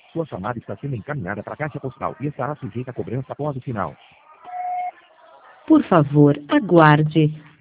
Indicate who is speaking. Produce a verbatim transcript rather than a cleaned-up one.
Speaker 1: Sua chamada está sendo encaminhada para a caixa postal e estará sujeita a cobrança após o sinal.
Speaker 2: Por favor, aguarde.